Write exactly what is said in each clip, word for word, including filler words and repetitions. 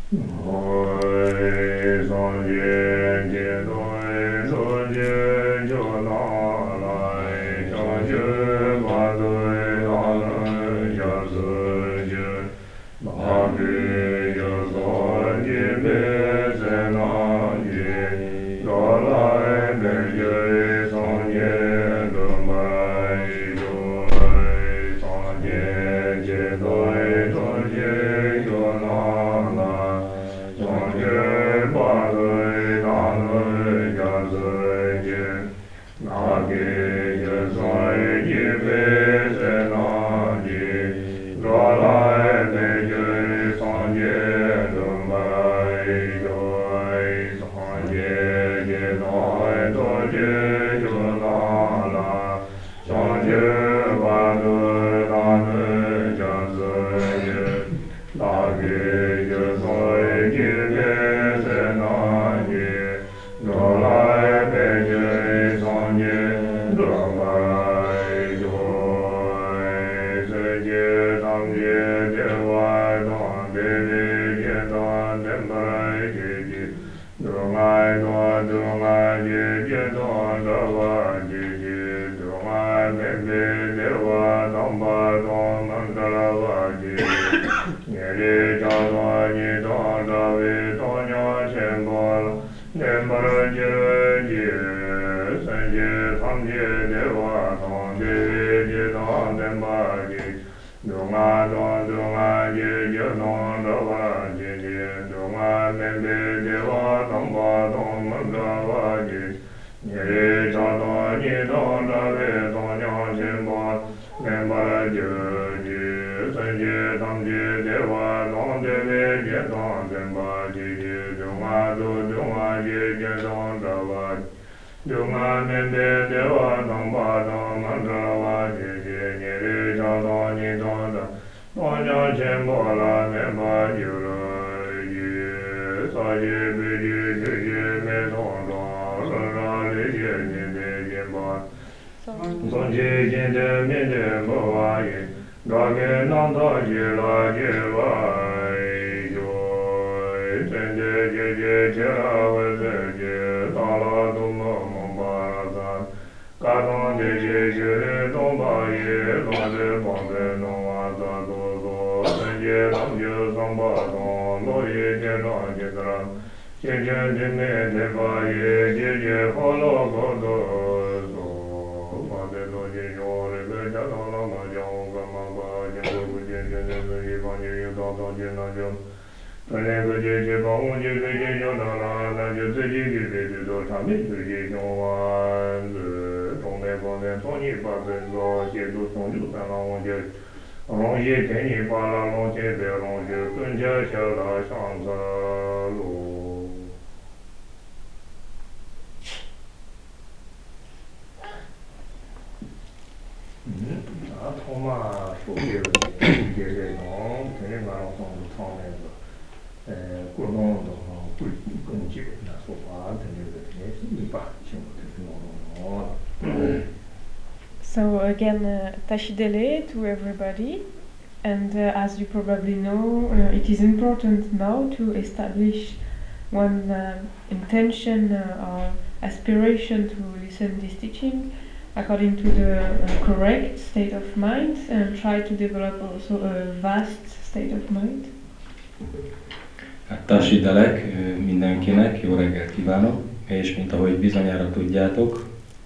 So again, uh, Tashidele to everybody, and uh, as you probably know, uh, it is important now to establish one uh, intention uh, or aspiration to listen this teaching according to the uh, correct state of mind, and try to develop also a vast state of mind. Hát Tasidelek mindenkinek, jó reggelt kívánok, és mint ahogy bizonyára tudjátok,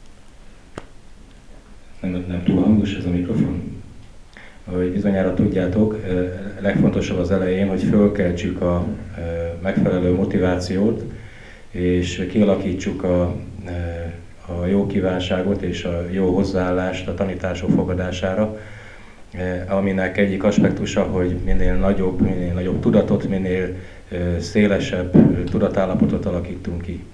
nem, nem túl hangos ez a mikrofon. Ahogy bizonyára tudjátok, legfontosabb az elején, hogy fölkeltsük a megfelelő motivációt, és kialakítsuk a, a jó kívánságot és a jó hozzáállást a tanítások fogadására, aminek egyik aspektusa, hogy minél nagyobb, minél nagyobb tudatot, minél szélesebb tudatállapotot alakítunk ki.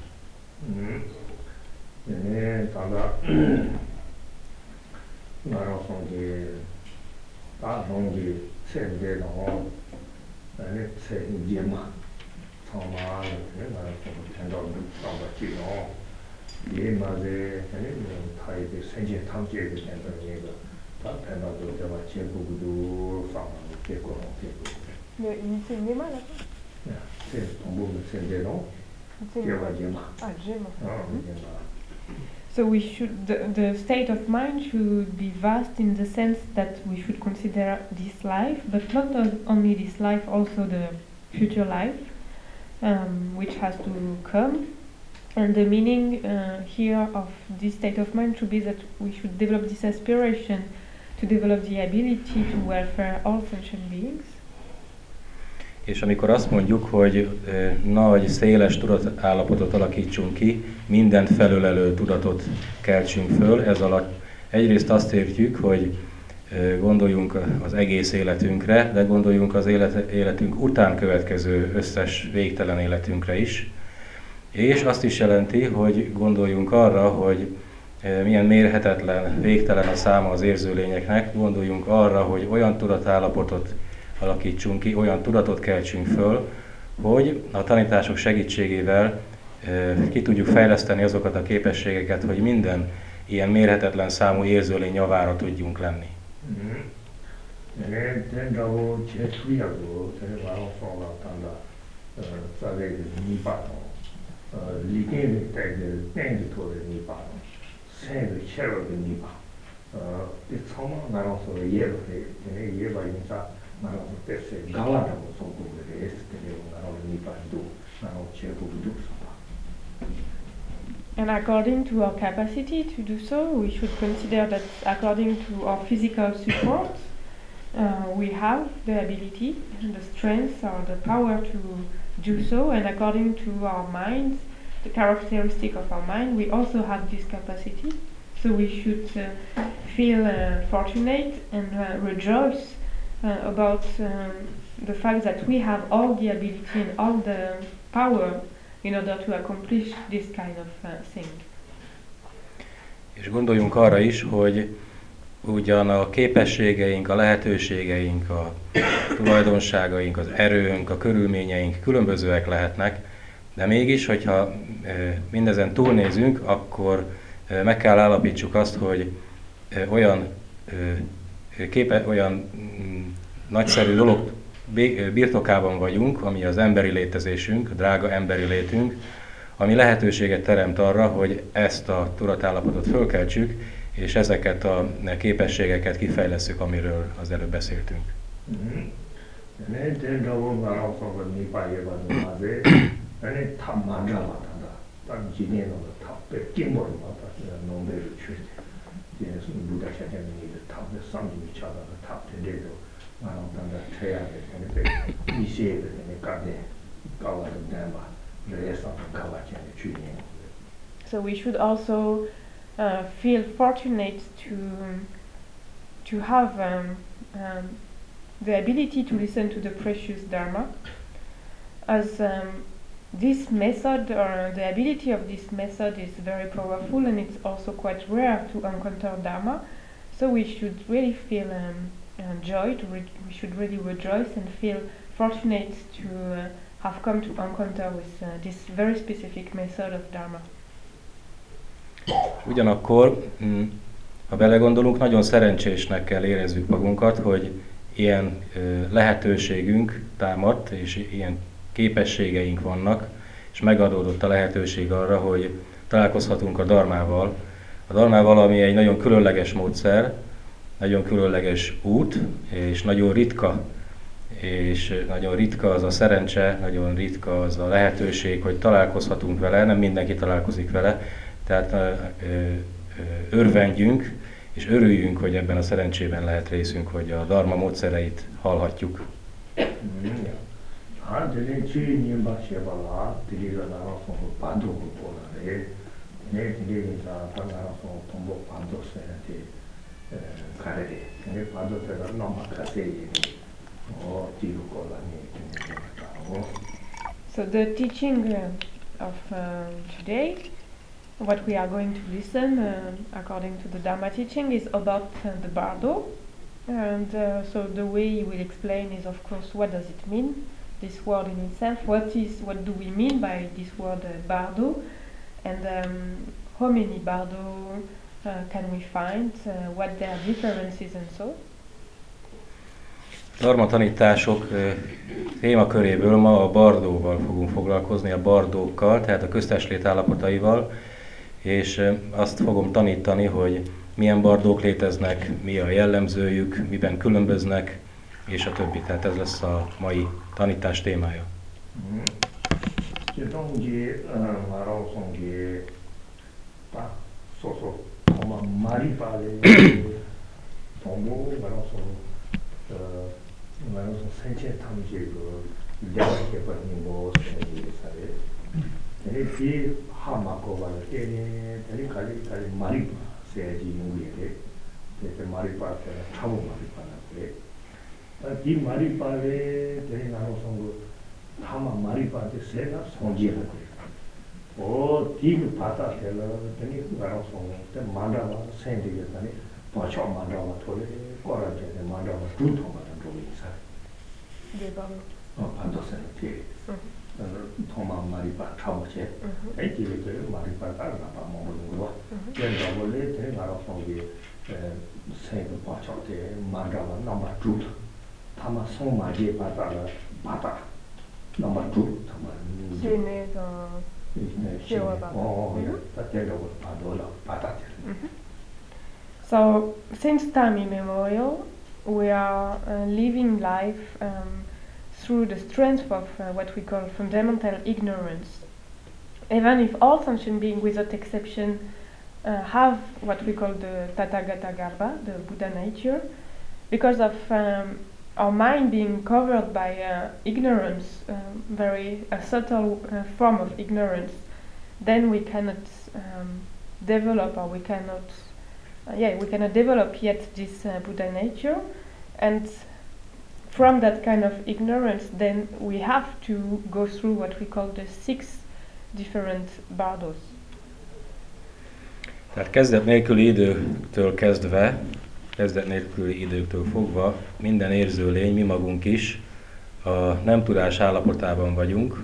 So we should, the, the state of mind should be vast in the sense that we should consider this life, but not only this life, also the future life, um, which has to come. And the meaning uh, here of this state of mind should be that we should develop this aspiration to develop the ability to welfare all sentient beings. És amikor azt mondjuk, hogy e, nagy, széles tudatállapotot alakítsunk ki, mindent felölelő tudatot keltsünk föl, ez alatt egyrészt azt értjük, hogy e, gondoljunk az egész életünkre, de gondoljunk az élet, életünk után következő összes végtelen életünkre is. És azt is jelenti, hogy gondoljunk arra, hogy e, milyen mérhetetlen, végtelen a száma az érzőlényeknek, gondoljunk arra, hogy olyan tudatállapotot alakítsunk ki, olyan tudatot keltsünk föl, hogy a tanítások segítségével e, ki tudjuk fejleszteni azokat a képességeket, hogy minden ilyen mérhetetlen számú érzőlény javára tudjunk lenni. And according to our capacity to do so, we should consider that according to our physical support, uh, we have the ability, the strength or the power to do so, and according to our minds, the characteristic of our mind, we also have this capacity. So we should uh, feel uh, fortunate and uh, rejoice uh, about um, the fact that we have all the ability and all the power in order to accomplish this kind of uh, thing. És gondoljunk arra is, hogy ugyan a képességeink, a lehetőségeink, a tulajdonságaink, az erőnk, a körülményeink különbözőek lehetnek, de mégis, hogyha mindezen túlnézünk, akkor meg kell állapítsuk azt, hogy olyan, képe, olyan nagyszerű dolog birtokában vagyunk, ami az emberi létezésünk, a drága emberi létünk, ami lehetőséget teremt arra, hogy ezt a tudatállapotot fölkeltsük, és ezeket a képességeket kifejlesszük, amiről az előbb beszéltünk. So we should also uh, feel fortunate to to have um, um, the ability to listen to the precious Dharma, as um, this method or the ability of this method is very powerful, and it's also quite rare to encounter Dharma. So we should really feel um, uh, joy. To re we should really rejoice and feel fortunate to uh, have come to encounter with uh, this very specific method of Dharma. Ugyanakkor, ha belegondolunk, nagyon szerencsésnek kell érezzük magunkat, hogy ilyen lehetőségünk támadt, és ilyen képességeink vannak, és megadódott a lehetőség arra, hogy találkozhatunk a dharmával. A dharmával, ami egy nagyon különleges módszer, nagyon különleges út, és nagyon ritka, és nagyon ritka az a szerencse, nagyon ritka az a lehetőség, hogy találkozhatunk vele, nem mindenki találkozik vele, tehát ö, ö, örvendjünk, és örüljünk, hogy ebben a szerencsében lehet részünk, hogy a dharma módszereit hallhatjuk. So the teaching uh, of uh, today, what we are going to listen uh, according to the Dharma teaching, is about uh, the bardo. And uh, so the way he will explain is, of course, what does it mean, this word in itself, what is, what do we mean by this word uh, bardo, and um, how many bardo uh, can we find, uh, what their differences and so. Dharma tanítások témaköréből ma a bardóval fogunk foglalkozni, a bardókkal, tehát a közteslét állapotaival, és azt fogom tanítani, hogy milyen bardók léteznek, mi a jellemzőjük, miben különböznek, és a többi. Tehát ez lesz a mai tanítás témája. 이 마리파레 되는 나로선 타마 마리파데 세나 손지는 거예요. 어, 디그 바다 되는 되는 나로선 때 만다가 생기겠다니 바쳐 만다가 돌에 꼬라지에 만다가 두통만 좀 있어. 대박. 어, 반도선 티. 어, 토마 마리파 차오체. 에 디그 마리파 따라가 먹는 거. 그래서 원래 되는 나로선 게 생기 바쳐때 만다가 남아 두 타마 송마지 바다가 바다 넘버 투 타마 Geneva. 시와 어 바다로 바다로 바다. So, since time immemorial, we are uh, living life um, through the strength of uh, what we call fundamental ignorance. Even if all sentient beings, without exception, uh, have what we call the Tathagata Garbha, the Buddha nature, because of um, our mind being covered by uh, ignorance, um, very a subtle uh, form of ignorance, then we cannot um, develop, or we cannot, uh, yeah, we cannot develop yet this uh, Buddha nature, and from that kind of ignorance, then we have to go through what we call the six different bardos. Tehát kezdet nélküli időtől kezdve, kezdet nélküli időktől fogva minden érző lény, mi magunk is a nem tudás állapotában vagyunk,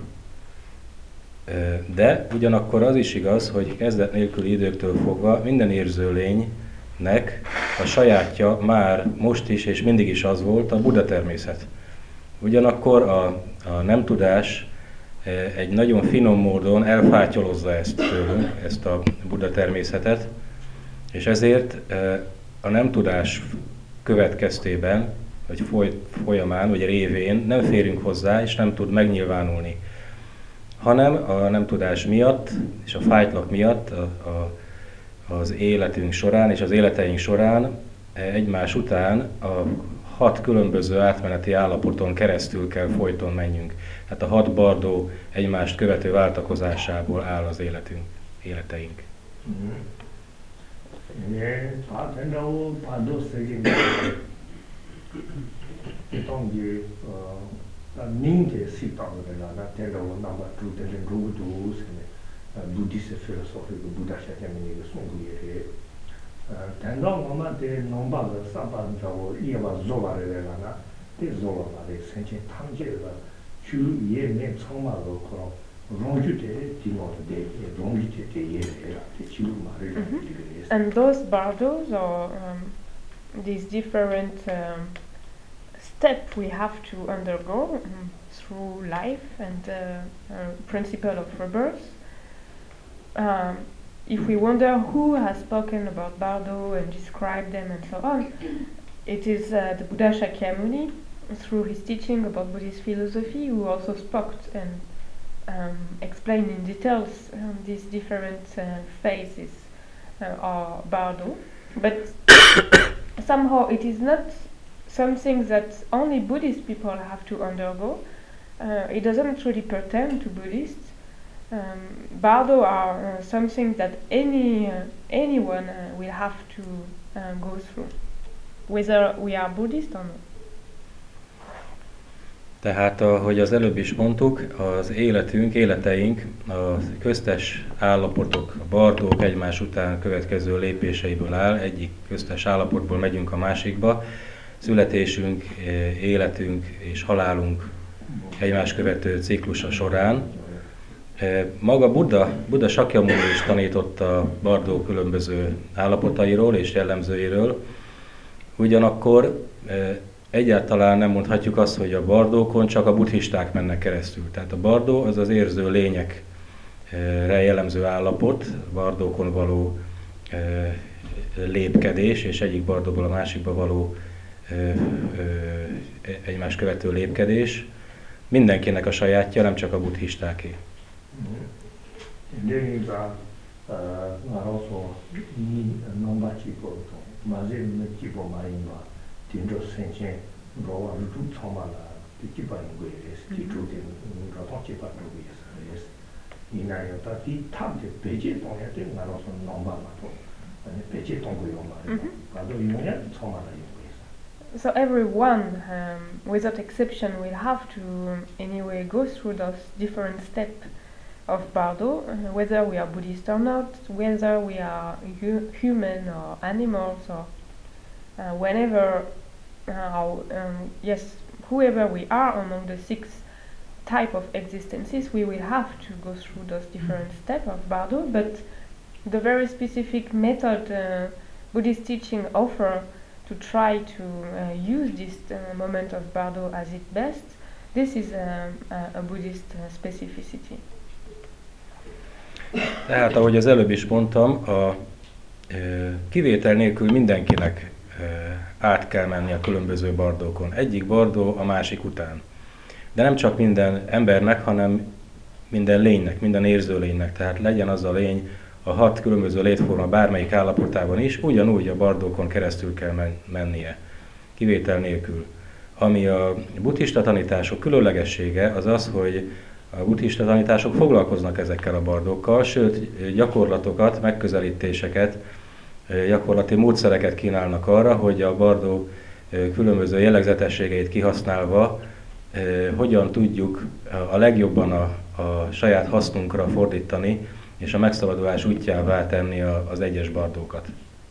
de ugyanakkor az is igaz, hogy kezdet nélküli időktől fogva minden érző lénynek a sajátja már most is és mindig is az volt, a Buddha természet. Ugyanakkor a, a nem tudás egy nagyon finom módon elfátyolozza ezt tőlünk, ezt a Buddha természetet, és ezért a nem tudás következtében, vagy foly, folyamán, vagy révén nem férünk hozzá, és nem tud megnyilvánulni, hanem a nem tudás miatt, és a fájtlak miatt a, a, az életünk során, és az életeink során egymás után a hat különböző átmeneti állapoton keresztül kell folyton menjünk. Hát a hat bardó egymást követő váltakozásából áll az életünk, életeink. Mm. 네, 다 된다고 봐도 세진데 이동기 어 닝게 시타고 되나 된다고 남아 두 되는 루도 세네 부디스 필로소피 부다샤 때문에 송구예래 된다고 엄마한테 nomba가 사반다고 이해가 조바래라나 તે 조바래 생체 탐제가 주 예내 청마로 그런 And those bardos, or um, these different um, steps we have to undergo um, through life and uh, uh, principle of rebirth. Um, if we wonder who has spoken about bardo and described them and so on, it is uh, the Buddha Shakyamuni, through his teaching about Buddhist philosophy, who also spoke and Um, explain in details um, these different uh, phases uh, or bardo, but somehow it is not something that only Buddhist people have to undergo. Uh, it doesn't really pertain to Buddhists. Um, bardo are uh, something that any uh, anyone uh, will have to uh, go through, whether we are Buddhist or not. Tehát, ahogy az előbb is mondtuk, az életünk, életeink, a köztes állapotok, a bardók egymás után következő lépéseiből áll, egyik köztes állapotból megyünk a másikba, születésünk, életünk és halálunk egymás követő ciklusa során. Maga Buddha, Buddha Shakyamuni is tanított a bardó különböző állapotairól és jellemzőiről, ugyanakkor egyáltalán nem mondhatjuk azt, hogy a bardókon csak a buddhisták mennek keresztül. Tehát a bardó az az érző lényekre jellemző állapot, bardókon való lépkedés, és egyik bardóból a másikba való egymás követő lépkedés. Mindenkinek a sajátja, nem csak a buddhistáké. So everyone, um, without exception, will have to um, anyway go through those different steps of Bardo, uh, whether we are Buddhist or not, whether we are hu human or animals, or uh, whenever, uh, um, yes, whoever we are among the six type of existences, we will have to go through those different steps of Bardo, but the very specific method uh, Buddhist teaching offer to try to uh, use this uh, moment of Bardo as its best, this is a, a, a Buddhist uh, specificity. Tehát, ahogy az előbb is mondtam, a e, kivétel nélkül mindenkinek e, át kell menni a különböző bardókon. Egyik bardó a másik után. De nem csak minden embernek, hanem minden lénynek, minden érző lénynek. Tehát legyen az a lény a hat különböző létforma bármelyik állapotában is, ugyanúgy a bardókon keresztül kell men- mennie. Kivétel nélkül. Ami a buddhista tanítások különlegessége, az az, hogy a buddhista tanítások foglalkoznak ezekkel a bardókkal, sőt gyakorlatokat, megközelítéseket, gyakorlati módszereket kínálnak arra, hogy a bardó különböző jellegzetességeit kihasználva hogyan tudjuk a legjobban a, a saját hasznunkra fordítani, és a megszabadulás útjává tenni a, az egyes bardókat.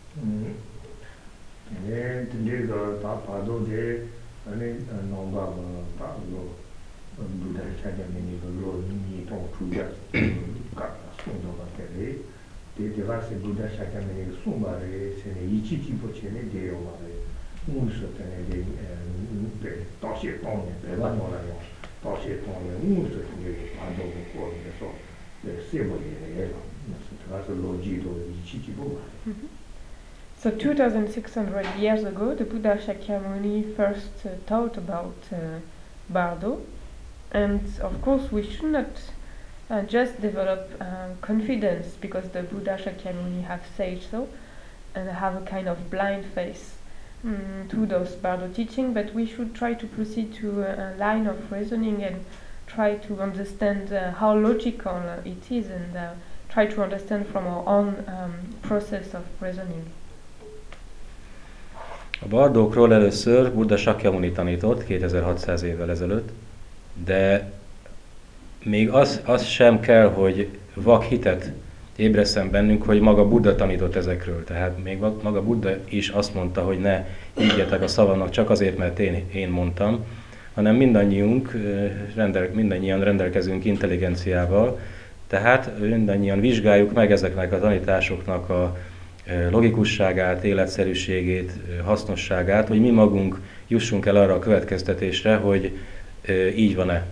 Mm-hmm. So two thousand six hundred years ago, the Buddha Shakyamuni first uh, taught about uh, Bardo, and of course we should not uh, just develop uh, confidence because the Buddha Shakyamuni have said so, and have a kind of blind faith um, to those Bardo teaching, but we should try to proceed to a, a line of reasoning and try to understand uh, how logical uh, it is, and uh, try to understand from our own um, process of reasoning. A bardókról először Buddha Shakyamuni tanított kétezer-hatszáz évvel ezelőtt, de még az, az sem kell, hogy vak hitet ébresszen bennünk, hogy maga Buddha tanított ezekről. Tehát még maga Buddha is azt mondta, hogy ne higgyetek a szavamnak csak azért, mert én, én mondtam, hanem mindannyiunk, rendel, mindannyian rendelkezünk intelligenciával, tehát mindannyian vizsgáljuk meg ezeknek a tanításoknak a logikusságát, életszerűségét, hasznosságát, hogy mi magunk jussunk el arra a következtetésre, hogy így van-e.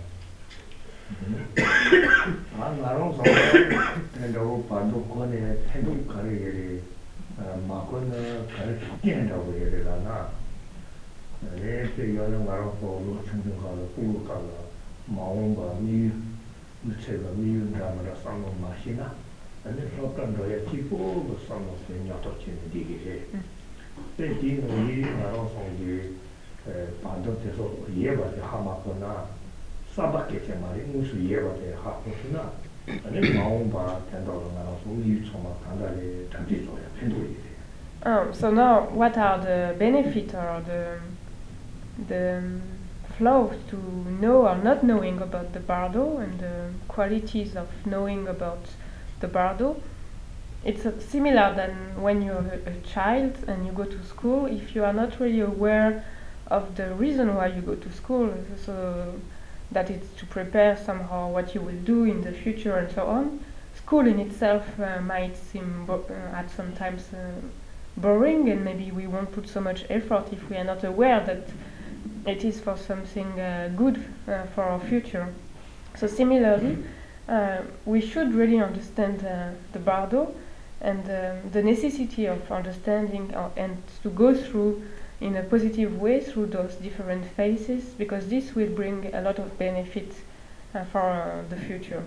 And then from the people, the son of the Nyatochi Digge. Then Dino Yi, Naroson, the Pandoteso, Yeva, the Hamakona, Sabakete Marinus, Yeva, the Hakosuna, and then Maumba, Tandor, Naroso, Yutoma, Kandale, Tantito, Pendui. Um, so now, what are the benefits or the the flow to know or not knowing about the Bardo and the qualities of knowing about the Bardo? It's uh, similar than when you're a, a child and you go to school. If you are not really aware of the reason why you go to school, so that it's to prepare somehow what you will do in the future and so on, school in itself uh, might seem bo- uh, at sometimes uh, boring, and maybe we won't put so much effort if we are not aware that it is for something uh, good uh, for our future. So similarly, uh, we should really understand uh, the bardo and um, the necessity of understanding uh, and to go through in a positive way through those different phases, because this will bring a lot of benefits uh, for uh, the future.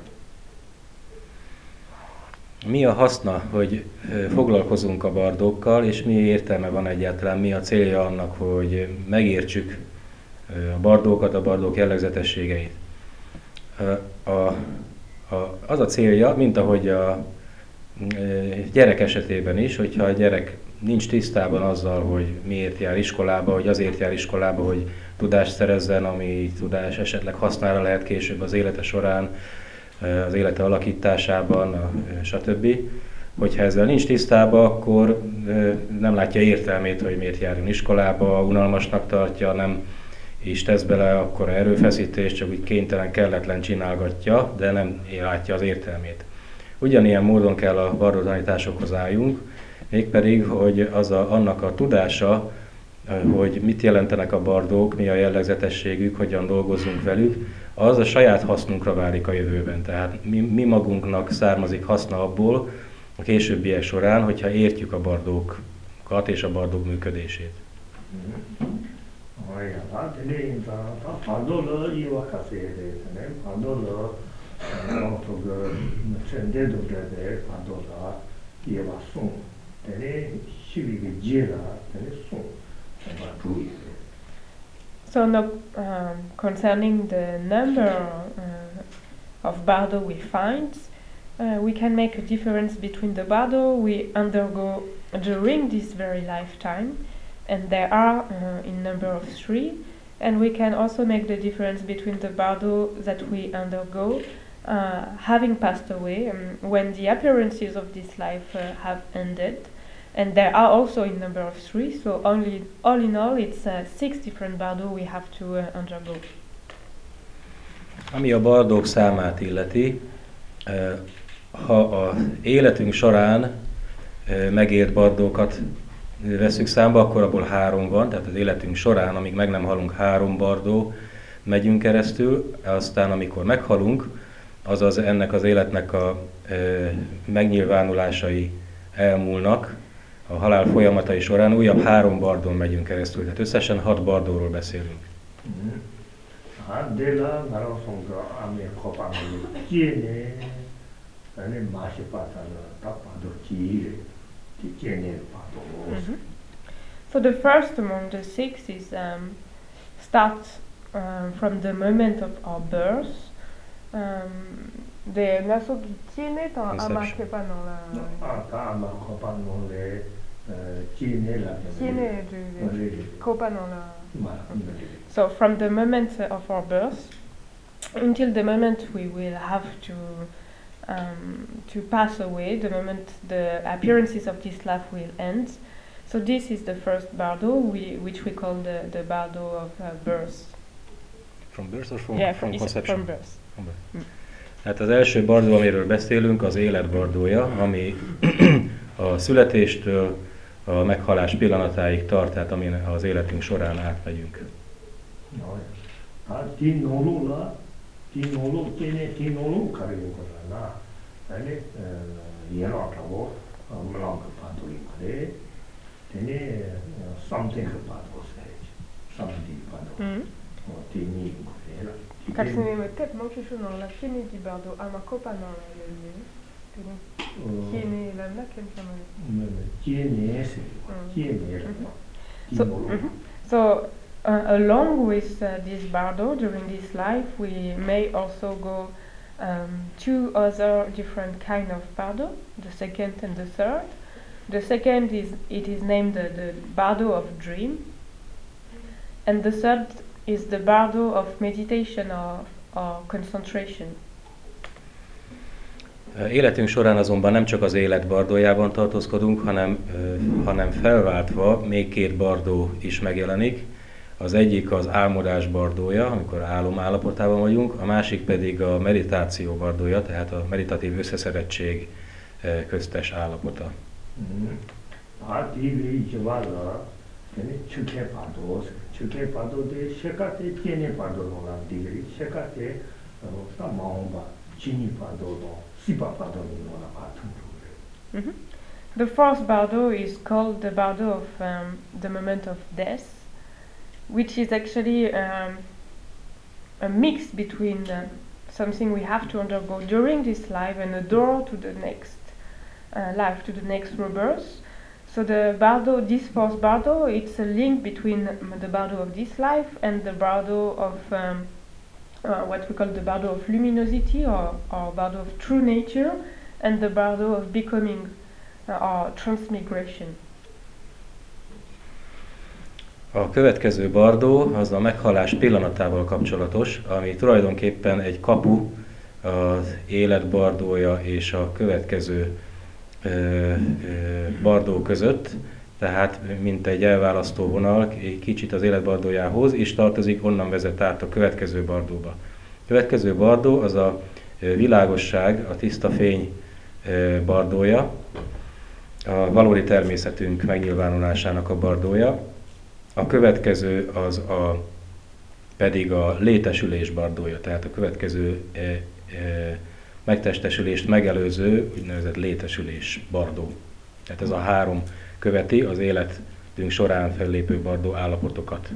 Mi a haszna, hogy foglalkozunk a bardókkal, és mi értelme van egyáltalán, mi a célja annak, hogy megértsük a bardókat, a bardók jellegzetességeit? A, a, az a célja, mint ahogy a gyerek esetében is, hogyha a gyerek nincs tisztában azzal, hogy miért jár iskolába, hogy azért jár iskolába, hogy tudást szerezzen, ami tudás esetleg hasznára lehet később az élete során, az élete alakításában, stb. Hogyha ezzel nincs tisztában, akkor nem látja értelmét, hogy miért járjon iskolába, unalmasnak tartja, nem is tesz bele akkora erőfeszítést, csak úgy kénytelen, kelletlen csinálgatja, de nem látja az értelmét. Ugyanilyen módon kell a bardó tanításokhoz álljunk, mégpedig, hogy az a, annak a tudása, hogy mit jelentenek a bardók, mi a jellegzetességük, hogyan dolgozzunk velük, az a saját hasznunkra válik a jövőben. Tehát mi, mi magunknak származik haszna abból a későbbiek során, hogyha értjük a bardókat és a bardók működését. So now, um, concerning the number uh, of bardo we find, uh, we can make a difference between the bardo we undergo during this very lifetime, and there are uh, in number of three, and we can also make the difference between the bardo that we undergo uh, having passed away, um, when the appearances of this life uh, have ended. And there are also in number of three, so only all in all it's uh, six different bardo we have to uh, undergo. Ami a bardók számát illeti, ha az életünk során megélt bardókat veszük számba, akkor abból három van, tehát az életünk során, amíg meg nem halunk, három bardó megyünk keresztül, aztán amikor meghalunk, azaz ennek az életnek a megnyilvánulásai elmúlnak, a halál folyamatai során újabb három bardón megyünk keresztül, tehát összesen hat bardóról beszélünk. Mm-hmm. So the first among the six is um, starts um, from the moment of our birth. Um, de nasogi tiene ta amake pa non la ah ta amake pa non le tiene la tiene de copa non la. So from the moment of our birth until the moment we will have to um, to pass away, the moment the appearances of this life will end. So this is the first bardo, we, which we call the the bardo of uh, birth. From birth or from, yeah, from, from conception? From birth. From birth. Mm. Hát az első bardó, amiről beszélünk, az életbardója, ami a születéstől a meghalás pillanatáig tart, tehát amin az életünk során átmegyünk. Как se neme tet manche schon la fini di bardo ama copa non la le Tiene la na ken sama. Tiene ese. Tiene. So mm-hmm. so uh, along with uh, this bardo during this life we may also go um, two other different kind of bardo, the second and the third. The second is it is named the, the bardo of dream, and the third is the bardo of meditation or, or concentration. Életünk során azonban nem csak az élet bardójában tartózkodunk, hanem, hanem felváltva még két bardó is megjelenik. Az egyik az álmodás bardója, amikor álom állapotában vagyunk, a másik pedig a meditáció bardója, tehát a meditatív összeszedettség köztes állapota. Hát így van, Tene chuke pado, chuke pado de shekate tiene pado no la digri, shekate sta maomba, chini pado no, sipa pado no la patum. Mhm. The fourth bardo is called the bardo of um, the moment of death, which is actually um, a mix between uh, something we have to undergo during this life and a door to the next uh, life, to the next rebirth. So the bardo, this fourth bardo, it's a link between um, the bardo of this life and the bardo of um, uh, what we call the bardo of luminosity or, or bardo of true nature, and the bardo of becoming uh, or transmigration. A következő bardó az a meghalás pillanatával kapcsolatos, ami tulajdonképpen egy kapu az élet bardója és a következő ö, ö, bardó között, tehát mint egy elválasztó vonal kicsit az élet bardójához, és tartozik, onnan vezet át a következő bardóba. A következő bardó az a világosság, a tiszta fény bardója, a valódi természetünk megnyilvánulásának a bardója. A következő az a, pedig a létesülés bardója, tehát a következő e, e, megtestesülést megelőző úgynevezett létesülés bardó. Tehát ez a három követi az életünk során fellépő bardó állapotokat.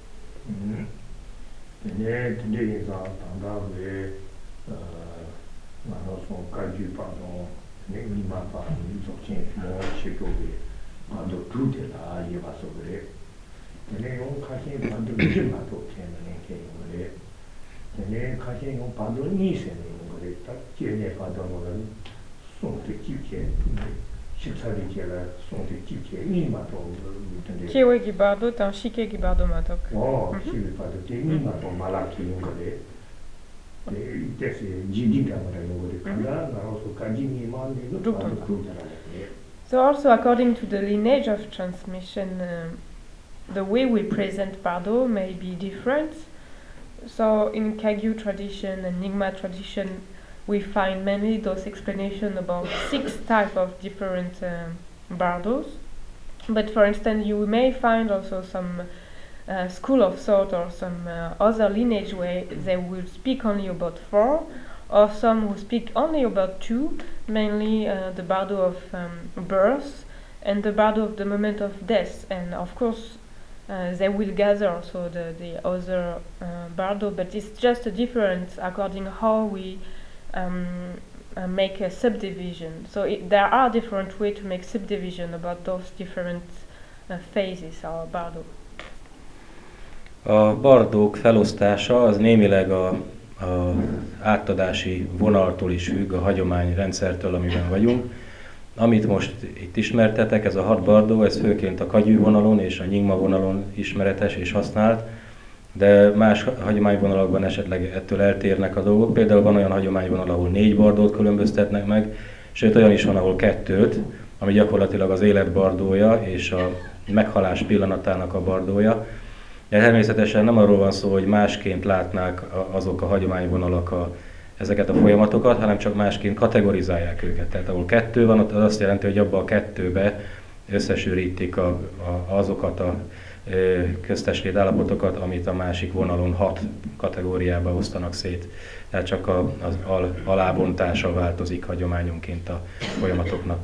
Tene yung kashin pando nijin mato kena nenke yung gore. Tene kashin yung pando nisen yung gore. Tak jene pando ngoran songte jibke, shiksari jela songte jibke, ni mato tene. Kiwe gi bardo, tan shike gi bardo matok. Oh, kiwe pando, te ni mato malaki yung gore. Te se jidi kamara yung gore. Kanda, naroso kaji ni mandi yung pando krutara yung. So also according to the lineage of transmission, uh, the way we present bardo may be different. So in Kagyu tradition and Nyingma tradition, we find mainly those explanations about six types of different um, bardos. But for instance, you may find also some uh, school of thought or some uh, other lineage where they will speak only about four, or some who speak only about two, mainly uh, the bardo of um, birth and the bardo of the moment of death. And of course, Uh, they will gather also the, the other uh, bardo, but it's just a difference according how we um, uh, make a subdivision. So it, there are different ways to make subdivision about those different uh, phases of bardo. A bardók felosztása az némileg a, a átadási vonaltól is függ, a hagyományrendszertől, amiben vagyunk. Amit most itt ismertetek, ez a hat bardó, ez főként a Kagyű vonalon és a Nyingma vonalon ismeretes és használt, de más hagyományvonalakban esetleg ettől eltérnek a dolgok. Például van olyan hagyományvonal, ahol négy bardót különböztetnek meg, sőt olyan is van, ahol kettőt, ami gyakorlatilag az élet bardója és a meghalás pillanatának a bardója. De természetesen nem arról van szó, hogy másként látnák azok a hagyományvonalak a ezeket a folyamatokat, hanem csak másként kategorizálják őket. Tehát ahol kettő van, az azt jelenti, hogy abban a kettőbe összesűrítik a, a, azokat a e, köztestét állapotokat, amit a másik vonalon hat kategóriába osztanak szét. Tehát csak a, az al, alábontása változik hagyományonként a folyamatoknak.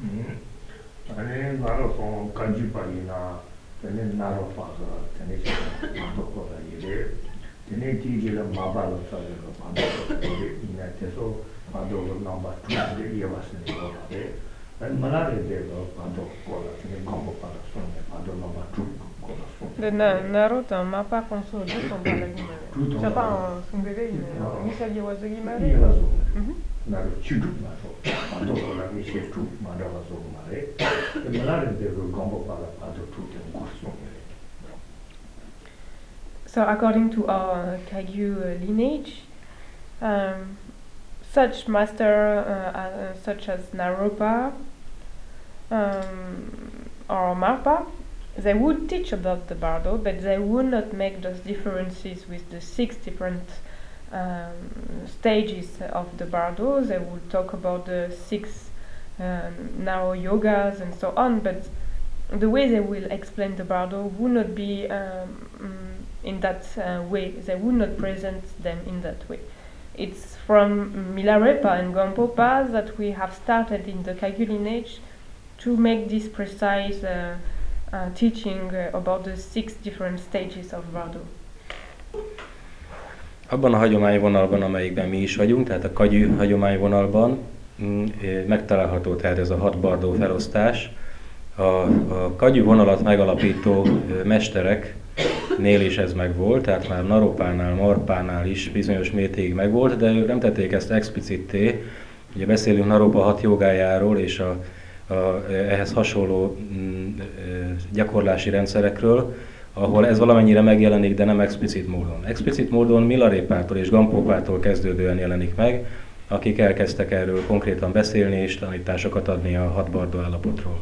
Tene tijila mabala sadara pando ina teso pando number two de yavasne kolare and malare de pando kola tene combo para sonne pando number two kola sonne Le na Naruto m'a pas consolé son balagimare. Tu pas son bébé, ni sa yawazagimare. Naru chudu maso pando kola mi se tu madava so mare and malare de combo para pando two de kola. So according to our Kagyu uh, lineage, um, such master uh, uh, such as Naropa um, or Marpa, they would teach about the bardo, but they would not make those differences with the six different um, stages of the bardo. They would talk about the six um, narrow yogas and so on, but the way they will explain the Bardo would not be um, mm, in that uh, way. They would not present them in that way. It's from Milarepa and Gampopa that we have started in the Kagyu lineage to make this precise uh, uh, teaching uh, about the six different stages of Bardo. Abban a hagyományvonalban, amelyikben mi is vagyunk, tehát a Kagyu hagyományvonalban mm, megtalálható tehát ez a hat Bardo felosztás. A, a Kagyu vonalat megalapító mestereknél is ez megvolt, tehát már Naropánál, Marpánál is bizonyos mértékig megvolt, de ők nem tették ezt explicitté. Ugye beszélünk Naropa hat jogájáról és a, a, ehhez hasonló mm, gyakorlási rendszerekről, ahol ez valamennyire megjelenik, de nem explicit módon. Explicit módon Milarépától és Gampopától kezdődően jelenik meg, akik elkezdtek erről konkrétan beszélni és tanításokat adni a hat Bardo állapotról.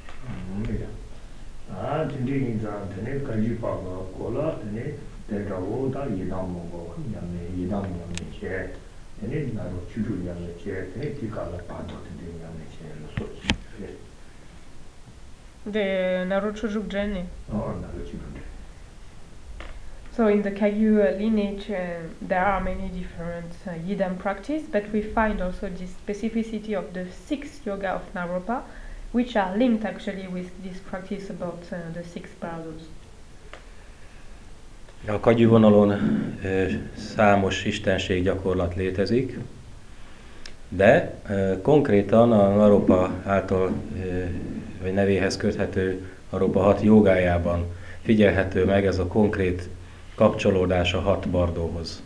The Narochojuk Jenny. So in the Kagyu uh, lineage, uh, there are many different uh, Yidam practice, but we find also this specificity of the six yoga of Naropa, which are linked actually with this practice about uh, the six Bardos. A Kagyu vonalon e, számos istenség gyakorlat létezik, de e, konkrétan a Naropa által e, vagy nevéhez köthető Naropa hat jogájában figyelhető meg ez a konkrét kapcsolódás a hat Bardóhoz.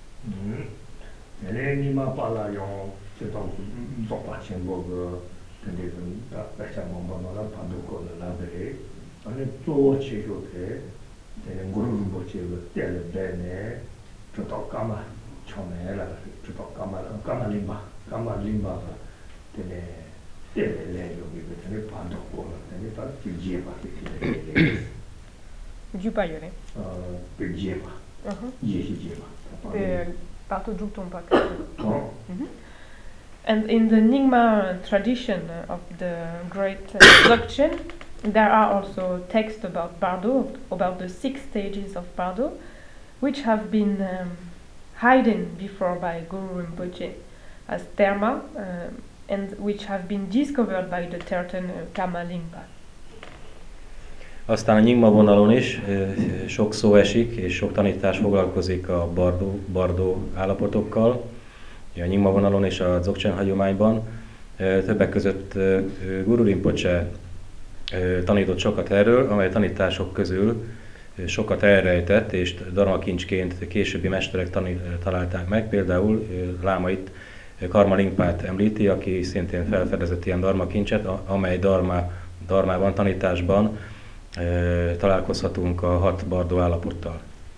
Gyupa yore. Gyupa. The Bardo Juktompa. And in the Nyingma tradition of the great uh, Dzogchen, there are also texts about Bardo, about the six stages of Bardo, which have been um, hidden before by Guru Rinpoche as Terma, um, and which have been discovered by the Terten uh, Kama Lingpa. Aztán a Nyingma vonalon is e, sok szó esik, és sok tanítás foglalkozik a Bardo, Bardo állapotokkal. A Nyingma vonalon és a Dzogchen hagyományban. E, többek között e, Guru Rinpoche e, tanított sokat erről, amely tanítások közül e, sokat elrejtett, és dharma kincsként későbbi mesterek tanít, találták meg. Például e, Láma itt Karma Lingpát említi, aki szintén felfedezett ilyen dharma kincset, amely dharma, dharmában, tanításban e, találkozhatunk a hat Bardo állapottal.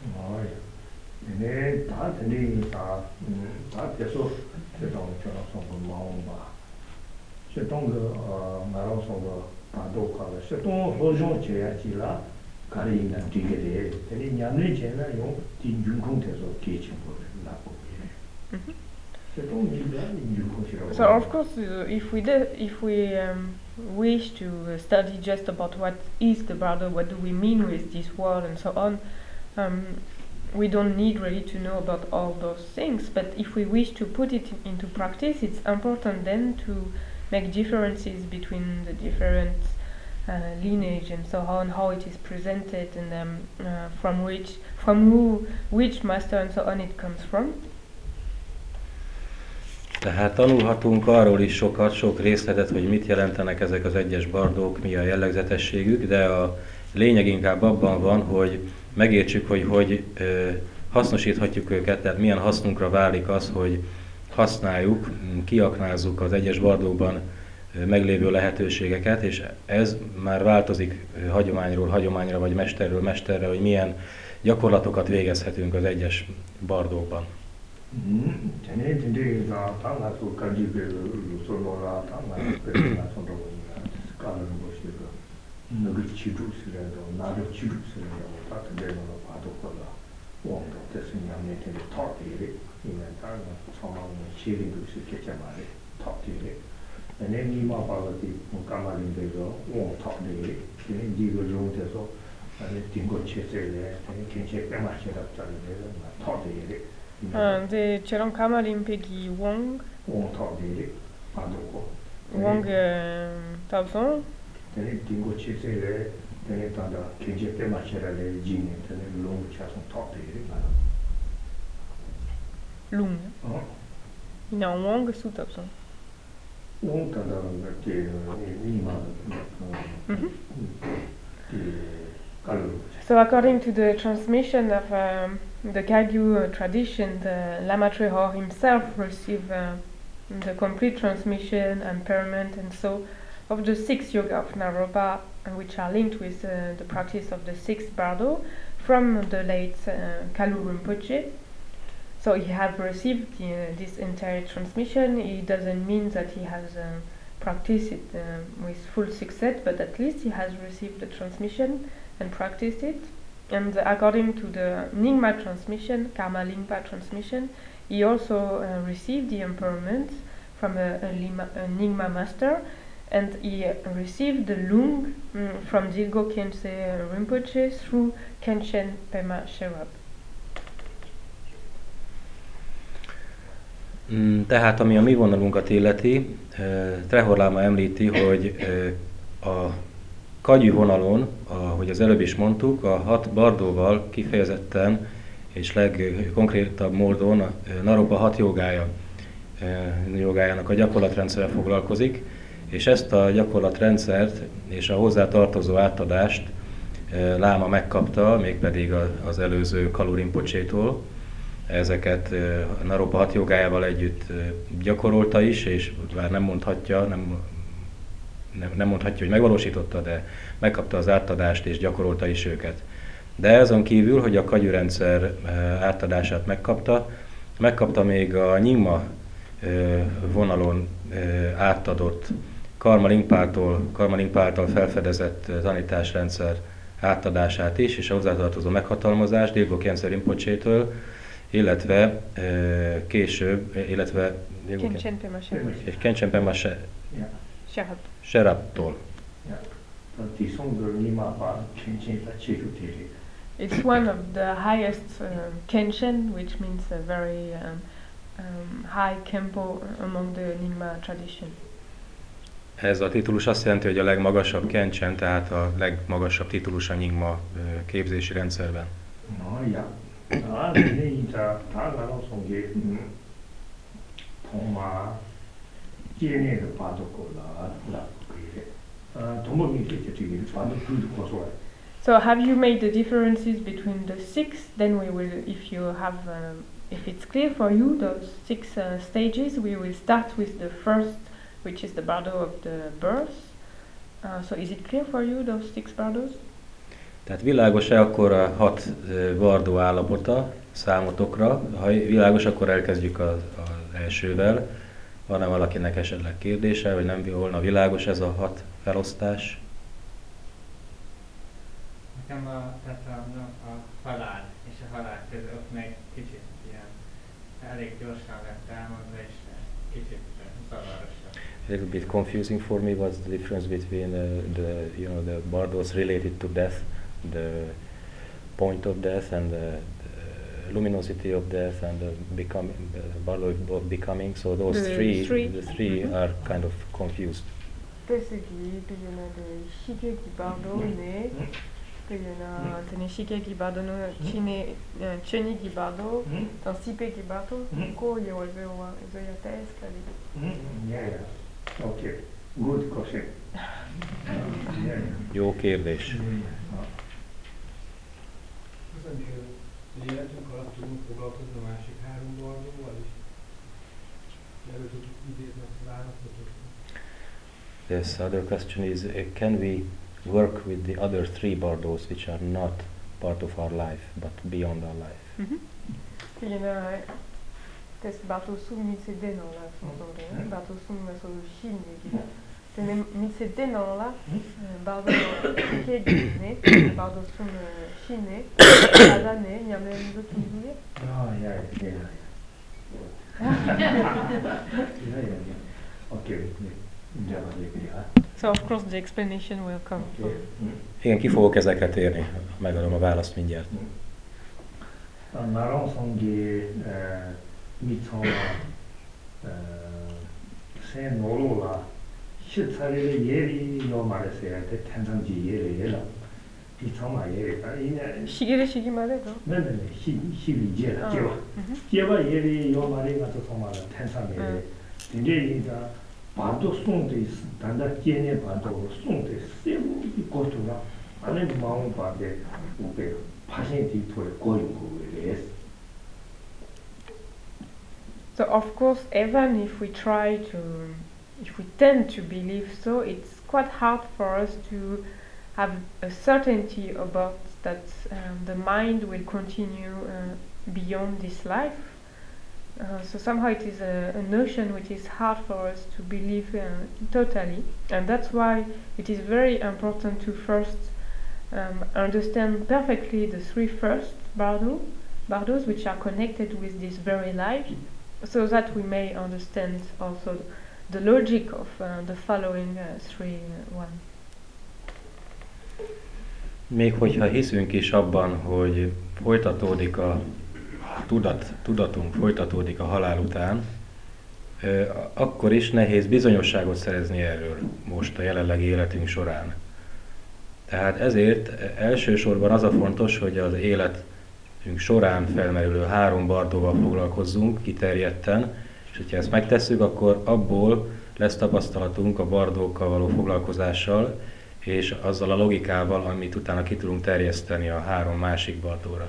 So of course, uh, if we de- if we um, wish to uh, study just about what is the Bardo, what do we mean with this word, and so on, um, we don't need really to know about all those things. But if we wish to put it into practice, it's important then to make differences between the different uh, lineage and so on, how it is presented, and um, uh, from which, from who, which master and so on it comes from. Tehát tanulhatunk arról is sokat, sok részletet, hogy mit jelentenek ezek az egyes bardók, mi a jellegzetességük, de a lényeg inkább abban van, hogy megértsük, hogy hogy ö, hasznosíthatjuk őket, tehát milyen hasznunkra válik az, hogy használjuk, kiaknázzuk az egyes bardókban ö, meglévő lehetőségeket, és ez már változik ö, hagyományról hagyományra, vagy mesterről mesterre, hogy milyen gyakorlatokat végezhetünk az egyes bardókban. ane nima pavati kamaling bezo wong thok de ane digo long teso ane tingo chesele ane kenche pema cherap chale de thok de Uh, de c'era un Kamalim Peggy Wong. wong thok de padoko Wong uh, Taozong. ane tingo chesele ane tanda kenche pema cherale jine ane long chason thok de Lung. oh Il est en Wong sous Taozong. wong tanda ke nima Mhm. kaluru So according to the transmission of um, the Kagyu uh, tradition, the Lama Trehor himself received uh, the complete transmission, empowerment, and so of the six yoga of Naropa, uh, which are linked with uh, the practice of the sixth bardo from the late uh, Kalu Rinpoche. So he has received the, uh, this entire transmission. It doesn't mean that he has uh, practiced it uh, with full success, but at least he has received the transmission and practiced it. And according to the Nyingma transmission, Karma Lingpa transmission, he also uh, received the empowerment from a, a, Lima, a Nyingma master, and he uh, received the Lung mm, from Dilgo Khyentse Rinpoche through Khenchen Pema Sherab. Mm, Tehát ami a mi vonalunkat illeti, eh, Trehor Lama említi, hogy eh, a Kagyu vonalon, ahogy az előbb is mondtuk, a hat bardóval kifejezetten és legkonkrétabb módon a Naropa hat jogája, jogájának a gyakorlatrendszerrel foglalkozik, és ezt a gyakorlatrendszert és a hozzá tartozó átadást Láma megkapta, mégpedig az előző Kalu Rinpochétól. Ezeket a Naropa hat jogájával együtt gyakorolta is, és már nem mondhatja, nem Nem, nem mondhatja, hogy megvalósította, de megkapta az átadást és gyakorolta is őket. De azon kívül, hogy a Kagyu rendszer átadását megkapta, megkapta még a Nyingma vonalon átadott Karma Lingpától, Karma Lingpától felfedezett tanításrendszer átadását is, és a hozzátartozó meghatalmazást Dilgo Khyentse Rinpochétől, illetve később, illetve Khenchen Pema Sherab. és Khenchen Pema Sherab. Sherabtól. It's one of the highest uh, Kenshin, which means a very um, um, high Kempo among the Nyingma tradition. Ez a titulus azt jelenti, hogy a legmagasabb Kenshin, tehát a legmagasabb titulus a Nyingma képzési rendszerben. Ah, ja. Ah, nincs a tálalószongé Toma Jiene Padokola la So have you made the differences between the six? Then we will, if you have, um, if it's clear for you, those six uh, stages, we will start with the first, which is the bardo of the birth. Uh, so is it clear for you, those six bardos? Tehát világos-e akkor a hat bardó állapota számotokra? Ha világos, akkor elkezdjük az, az elsővel. Van-e valakinek esetleg kérdése, vagy nem volna világos ez a hat felosztás? Nekem a, tehát a, a halál és a halál között ott meg kicsit ilyen elég gyorsan lett elmondva, és kicsit zavarosabb. A little bit confusing for me was the difference between uh, the, you know, the bardos related to death, the point of death, and the, the luminosity of death, and the becoming, the bardo of becoming. So those The three, three. the three Mhm. are kind of confused. Pesegi, peyana de shigeki bardo ne, peyana tene shigeki bardo no chine cheni gi bardo, tan sipe gi bardo, ko ye olve o zo ya tes kali. Yeah, yeah. Okay. Good question. Yeah, yeah. Jó kérdés. Az életünk alatt tudunk foglalkozni a másik három bardóval is? Elő tudjuk idézni a válaszokat? This other question is, uh, can we work with the other three bardos which are not part of our life, but beyond our life? Peyana tes bardo su mi se denon la fonzore, bardo su ma so shine gi. Tene mi se denon la, bardo ke gi ne, bardo su shine, ala ne, nyame mi tu duye. Ah, yeah, yeah, yeah. Yeah, yeah, yeah. oké, mindjárt végre. So of course the explanation will come. Oké. Igen, ki fogok ezekre térni, megadom a választ mindjárt. 나랑 성기 미청아 세 노로라 실차리의 예리 요 말했어야 돼 텐상지 예리라 비청마 예리가 이제 Shigiri shigimaredo. 네네 시 시리제라 아. 제와 제와 예리 요 말이 가서 정말 텐상에 이제 이제 반도 송대 단다 제네 반도 송대 세고 이것도나 안에 마음 바데 오게 So of course, even if we try to, if we tend to believe so, it's quite hard for us to have a certainty about that um, the mind will continue uh, beyond this life. Uh, so somehow it is a, a notion which is hard for us to believe uh, totally, and that's why it is very important to first Um, understand perfectly the three first bardo, bardos which are connected with this very life, so that we may understand also the logic of uh, the following uh, three uh, one. Még hogyha hiszünk is abban, hogy folytatódik a tudat, tudatunk folytatódik a halál után, akkor is nehéz bizonyosságot szerezni erről most a jelenlegi életünk során. Tehát ezért elsősorban az a fontos, hogy az életünk során felmerülő három bardóval foglalkozzunk kiterjedten, és hogyha ezt megtesszük, akkor abból lesz tapasztalatunk a bardókkal való foglalkozással, és azzal a logikával, amit utána ki tudunk terjeszteni a három másik bardóra.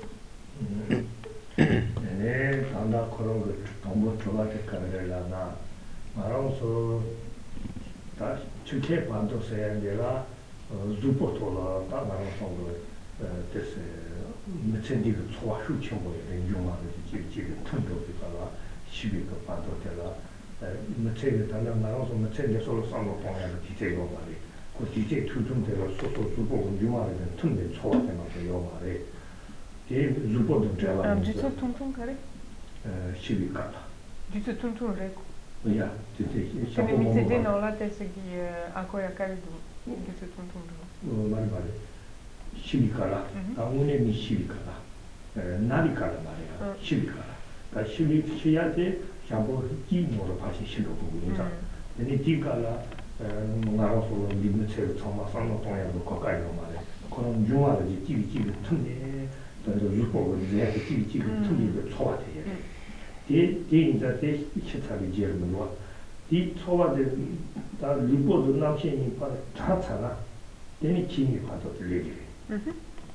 zupotola ta naran songo des metsendi ge chowa shu chombo ye yuma de ji ji tundo de kala shibi ko pando tela metsendi ta naran so metsendi solo songo ponya de ji go mari ko ji ji tudum de lo so so zupo yuma de tunde chowa de ma de yo mari de zupo de tela Um, jutsu tuntung kare? shibi kala Jutsu tuntung reku. ya de de Tene mitede no la tesegi akoya karidu. Jutsu tuntung. 말이 말이 시비카라 아무네미 시비카라 나리카라 말이야 시비카라 그러니까 시비 시야데 샤보 기모로 다시 실로 보고 있다. 근데 디카라 뭔가로서 리미트 정말 상로 동양도 가까이로 말해. 그런 유화를 지지지 튼데 또 유포를 이제 지지지 튼데 초와대. 이 이제 대 시차리 지르는 거. 이 초와대 다 리포도 남신이 봐 차차나. Mm-hmm.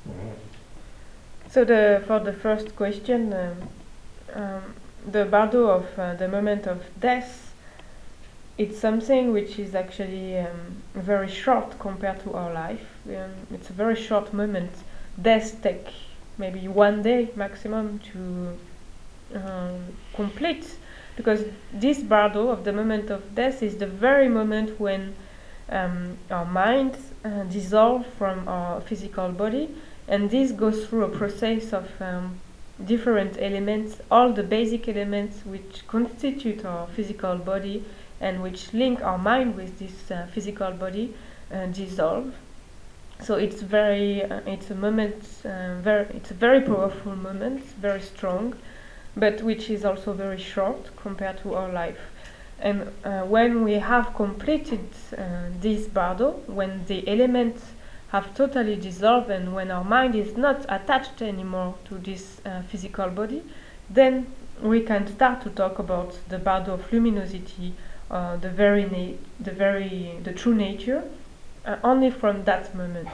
So the for the first question, um, um, the bardo of uh, the moment of death, it's something which is actually um, very short compared to our life. Um, it's a very short moment. Death take maybe one day maximum to um, complete, because this bardo of the moment of death is the very moment when um, our mind uh, dissolve from our physical body, and this goes through a process of um, different elements, all the basic elements which constitute our physical body and which link our mind with this uh, physical body uh, dissolve. So it's very, uh, it's a moment, uh, very, it's a very powerful moment, very strong, but which is also very short compared to our life. And uh, when we have completed uh, this bardo, when the elements have totally dissolved and when our mind is not attached anymore to this uh, physical body, then we can start to talk about the bardo of luminosity, uh, the very, na- the very, the true nature, uh, only from that moment.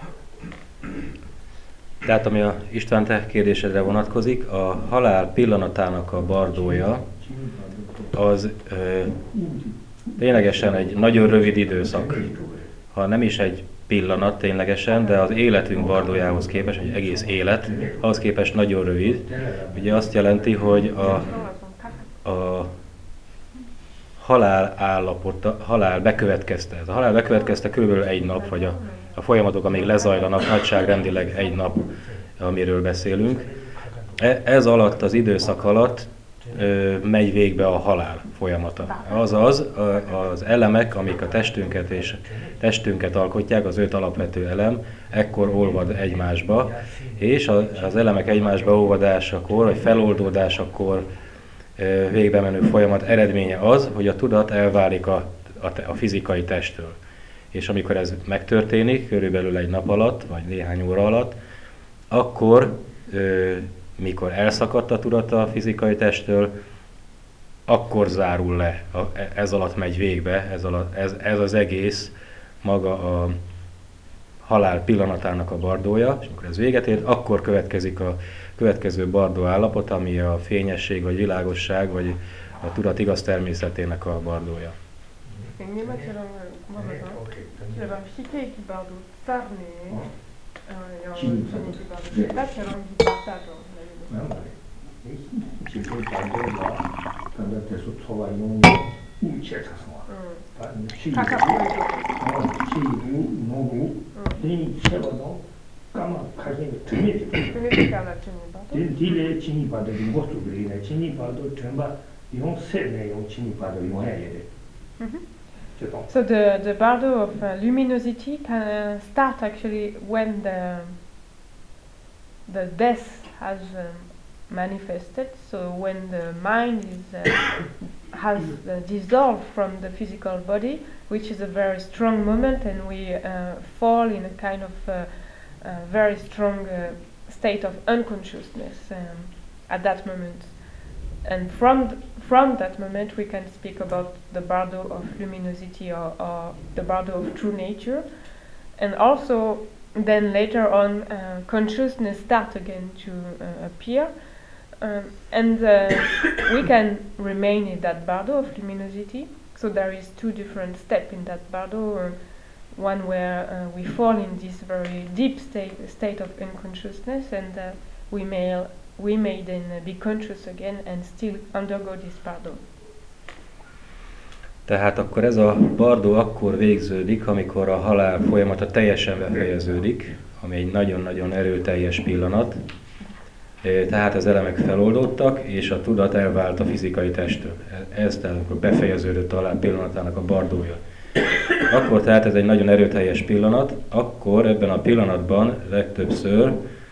Tehát ami a István te kérdésedre vonatkozik, a halál pillanatának a bardója az ö, ténylegesen egy nagyon rövid időszak. Ha nem is egy pillanat ténylegesen, de az életünk bardójához képest, egy egész élet, ahhoz képest nagyon rövid. Ugye azt jelenti, hogy a, a halál állapota, halál bekövetkezte. Ez a halál bekövetkezte körülbelül egy nap, vagy a, a folyamatok, amíg lezajlanak, nagyságrendileg egy nap, amiről beszélünk. E, ez alatt, az időszak alatt ö, megy végbe a halál folyamata. Azaz a, az elemek, amik a testünket és testünket alkotják, az öt alapvető elem, ekkor olvad egymásba, és az elemek egymásba olvadásakor, vagy feloldódásakor ö, végbe menő folyamat eredménye az, hogy a tudat elválik a, a, a fizikai testtől. És amikor ez megtörténik, körülbelül egy nap alatt, vagy néhány óra alatt, akkor, ö, mikor elszakadt a tudat a fizikai testtől, akkor zárul le, a, ez alatt megy végbe, ez, alatt, ez, ez az egész maga a halál pillanatának a bardója, és amikor ez véget ér, akkor következik a következő bardó állapot, ami a fényesség, vagy világosság, vagy a tudat igaz természetének a bardója. Engem egyszerűen mondhatom, hogy a sikéki bardót szárni, a sikéki bardót, egyszerűen gitártáról. Nem baj. Sikéki bardóra, tehát ez ott szóval jó, úgy csinálsz ma. Sikéki, sikéki, nogu, én sebadom, kama kajín tűnik. Tűnik kell a csinálni bardót? Dile csinálni bardót, most ugye, csinálni bardót, csömbá, jó szedne, jó csinálni bardót, jó helyére. So the, the bardo of uh, luminosity can uh, start actually when the the death has um, manifested. So when the mind is uh, has uh, dissolved from the physical body, which is a very strong moment, and we uh, fall in a kind of uh, uh, very strong uh, state of unconsciousness um, at that moment. And from th from that moment we can speak about the bardo of luminosity, or, or the bardo of true nature. And also then later on uh, consciousness starts again to uh, appear, um, and uh, we can remain in that bardo of luminosity. So there is two different steps in that bardo, uh, one where uh, we fall in this very deep state, state of unconsciousness, and uh, we may we may then uh, be conscious again and still undergo this bardo. Tehát akkor ez a bardó akkor végződik, amikor a halál folyamata teljesen befejeződik, ami egy nagyon-nagyon erőteljes pillanat. Tehát az elemek feloldódtak, és a tudat elvált a fizikai testtől. Ez tehát amikor befejeződött a halál pillanatának a bardója. Akkor tehát ez egy nagyon erőteljes pillanat, akkor ebben a pillanatban legtöbbször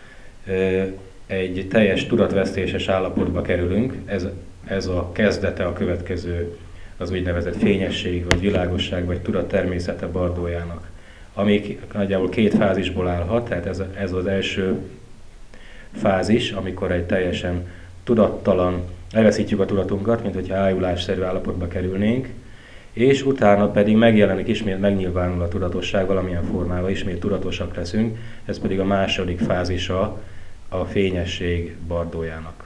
egy teljes tudatvesztéses állapotba kerülünk. Ez, ez a kezdete a következő, az úgynevezett fényesség, vagy világosság, vagy tudat természete bardójának, ami nagyjából két fázisból állhat. Tehát ez, ez az első fázis, amikor egy teljesen tudattalan, elveszítjük a tudatunkat, mint hogyha ájulásszerű állapotba kerülnénk, és utána pedig megjelenik, ismét megnyilvánul a tudatosság valamilyen formában, ismét tudatosak leszünk, ez pedig a második fázisa a fényesség bardójának.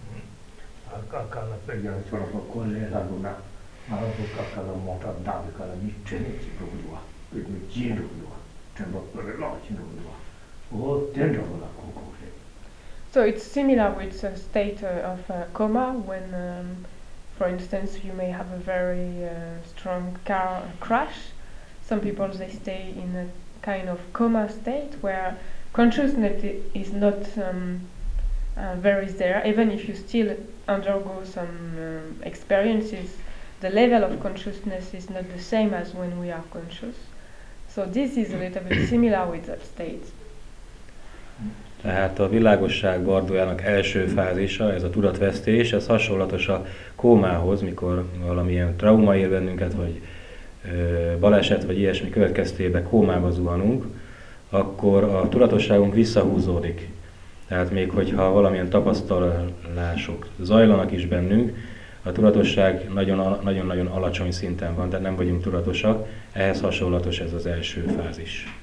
So it's similar with a state uh, of uh, coma when, um, for instance, you may have a very uh, strong car crash. Some people, they stay in a kind of coma state where consciousness is not um, uh, very there. Even if you still undergo some um, experiences, the level of consciousness is not the same as when we are conscious. So this is a little bit similar with that state. Tehát a világosság bardójának első fázisa, ez a tudatvesztés, ez hasonlatos a kómához, mikor valamilyen trauma ér bennünket, vagy ö, baleset, vagy ilyesmi következtében kómába zuhanunk, akkor a tudatosságunk visszahúzódik. Tehát még hogyha valamilyen tapasztalások zajlanak is bennünk, a tudatosság nagyon-nagyon alacsony szinten van, tehát nem vagyunk tudatosak, ehhez hasonlatos ez az első fázis.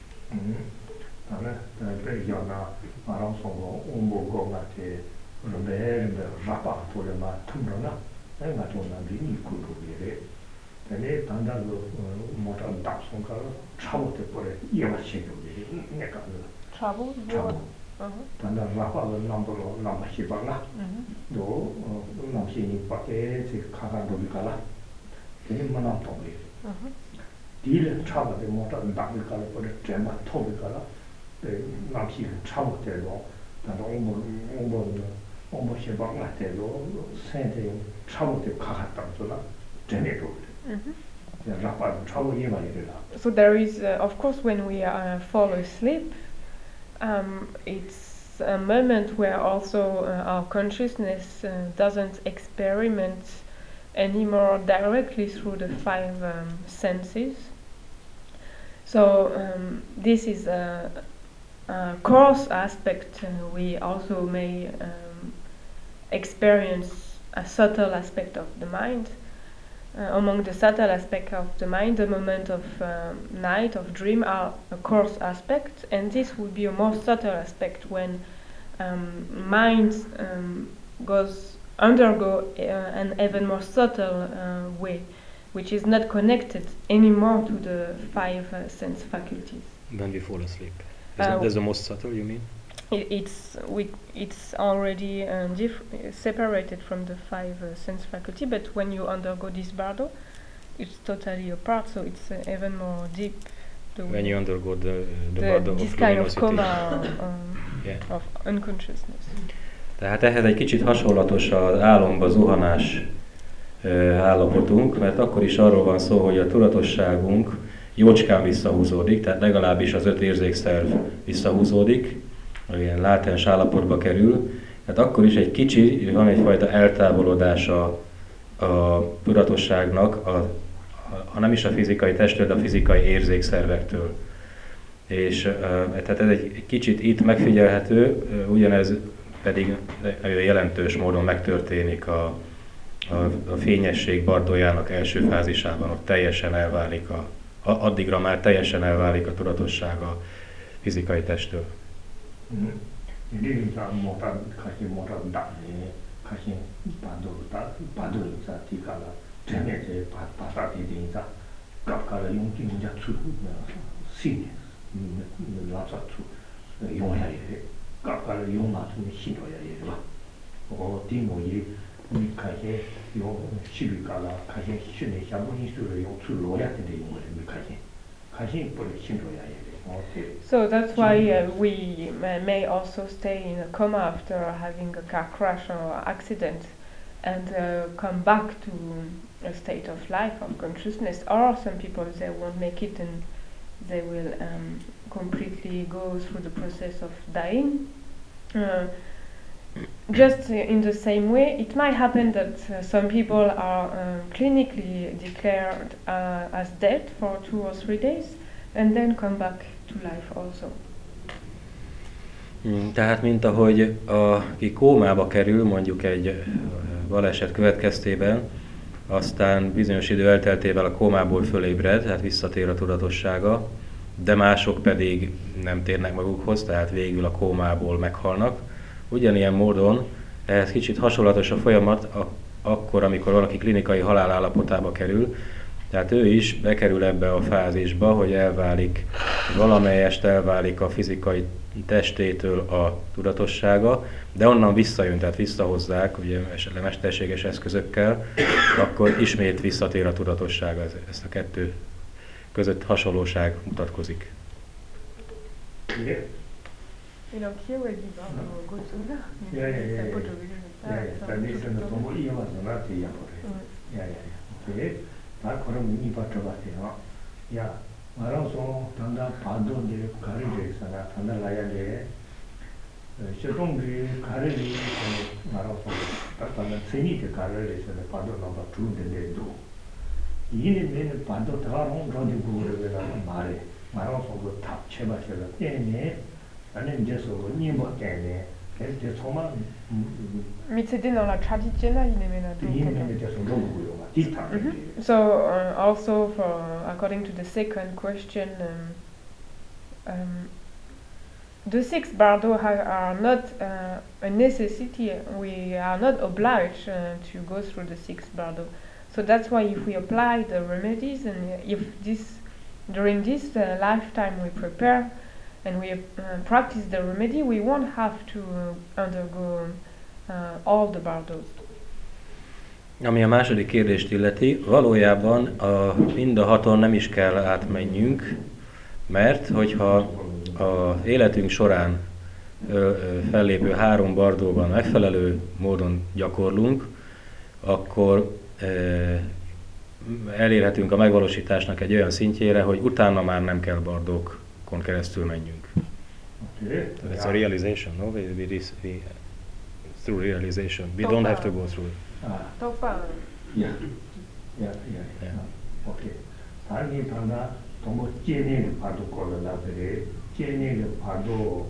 Trouble? Tanda rapa nambolo namba shibana do namshini pake se kaka do bikala teni mana tobi dil chaba de mota ndabi kala pore tema tobi kala namshi chaba de do tanda ombo ombo ombosheba matelo sente chabote kakattamsona jenedo. Rapa chabo yema irela. So there is, uh, of course, when we uh, fall asleep, um, it's a moment where also uh, our consciousness uh, doesn't experiment anymore directly through the five um, senses. So um, this is a, a coarse aspect. Uh, we also may um, experience a subtle aspect of the mind. Uh, among the subtle aspects of the mind, the moment of um, night, of dream, are a coarse aspect, and this would be a more subtle aspect when um, mind um, goes undergo uh, an even more subtle uh, way, which is not connected anymore to the five uh, sense faculties. When we fall asleep. Is Uh, that, that's the most subtle, you mean? It, it's we it's already um, dif- separated from the five uh, sense faculty, but when you undergo this bardo, it's totally apart. So it's uh, even more deep. The When you undergo the, the, the bardo this of kind of luminosity. coma um, Yeah. of unconsciousness. Tehát ehhez egy kicsit hasonlatos az álomba zuhanás ö, állapotunk, mert akkor is arról van szó, hogy a tudatosságunk jócskán visszahúzódik, tehát legalábbis az öt érzékszerv visszahúzódik, ilyen látens állapotba kerül, tehát akkor is egy kicsi, van egyfajta eltávolodás a, a tudatosságnak, a, a, ha nem is a fizikai testtől, de a fizikai érzékszervektől. És uh, tehát ez egy, egy kicsit itt megfigyelhető, uh, ugyanez pedig nagyon jelentős módon megtörténik a, a, a fényesség bardójának első fázisában, ott teljesen elválik, a, a, addigra már teljesen elválik a tudatosság a fizikai testtől. Rīrīṃ mōtā kāshī mōtā dāni, kāshī pāduru tā, pāduru sā tī kāla, tēne tē pāsā tī tīñ sā, kāp kāla yōng kī mūjā tsū, sīni, lāpsā tsū, yōng yā yé, kāp kāla yōng mā tsū nī shīn yā yé rā. O tī mō yī, nī kāshī yōng shībī kāla, kāshī shīni shābu nī sū rā yōng tsū lō yā tēne yōng rā mī kāshī, kāshī pōli shīn yā yé rā. So that's why uh, we may, may also stay in a coma after having a car crash or accident and uh, come back to a state of life, of consciousness. Or some people, they won't make it and they will um, completely go through the process of dying. Uh, just uh, in the same way, it might happen that uh, some people are uh, clinically declared uh, as dead for two or three days and then come back to life also. Tehát, mint ahogy aki kómába kerül, mondjuk egy baleset következtében, aztán bizonyos idő elteltével a kómából fölébred, tehát visszatér a tudatossága, de mások pedig nem térnek magukhoz, tehát végül a kómából meghalnak. Ugyanilyen módon ehhez kicsit hasonlatos a folyamat a, akkor, amikor valaki klinikai halál állapotába kerül, tehát ő is bekerül ebbe a fázisba, hogy elválik, valamelyest elválik a fizikai testétől a tudatossága, de onnan visszajön, tehát visszahozzák, ugye esetleg mesterséges eszközökkel, akkor ismét visszatér a tudatossága, ezt a kettő között hasonlóság mutatkozik. 다 그럼 이 바트 같아요. 야, 말아서 단다 반도 이제 가르쳐 있잖아. 단다 라야게. 시동비 가르쳐 말아서 딱딱한 세니게 가르쳐 반도 넘어 주는데도 이는 반도 다른 거지 그거를 말해. 말아서 그다 쳐봐셔라. 때문에 나는 이제 소 니뭐 때문에 그래서 정말 Mais c'était dans la traditionnelle, il aimait la Mm-hmm. So uh, also for according to the second question, um, um, the six bardo ha- are not uh, a necessity. We are not obliged uh, to go through the six bardo. So that's why if we apply the remedies and if this during this uh, lifetime we prepare and we uh, practice the remedy, we won't have to uh, undergo uh, all the bardos. Ami a második kérdést illeti, valójában a, mind a haton nem is kell átmenjünk, mert hogyha az életünk során fellépő három bardóban megfelelő módon gyakorlunk, akkor elérhetünk a megvalósításnak egy olyan szintjére, hogy utána már nem kell bardókon keresztül menjünk. Okay. It's a realization, no? We, we, we, through realization. We don't have to go through. Ah. Topa. Yeah. Yeah, yeah. yeah. Okay. Tani tanda tomo chene padu kola la bere, chene padu